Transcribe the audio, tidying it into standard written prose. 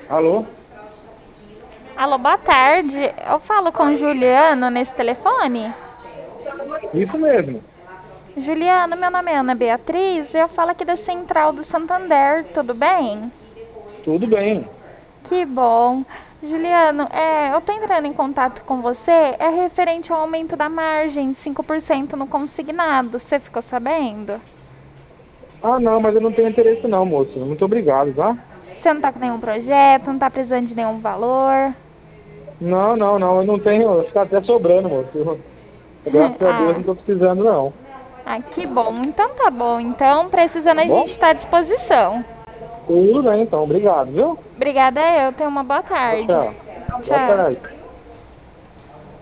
Alô? Alô, boa tarde. Eu falo com o Juliano nesse telefone? Isso mesmo. Juliano, meu nome é Ana Beatriz e eu falo aqui da Central do Santander, tudo bem? Tudo bem. Que bom. Juliano, eu tô entrando em contato com você, é referente ao aumento da margem de 5% no consignado, você ficou sabendo? Ah, não, mas eu não tenho interesse não, moço. Muito obrigado, tá? Você não tá com nenhum projeto, não tá precisando de nenhum valor? Não, não, não. Eu não tenho. Está até sobrando, moço. Graças a Deus Ah, não estou precisando, não. que bom. Então tá bom. Então, precisando Tá a gente bom? está à disposição. Tudo bem, então. Obrigado, viu? Obrigada eu, tenha uma boa Tchau, tarde. tchau. Boa Tchau. tarde.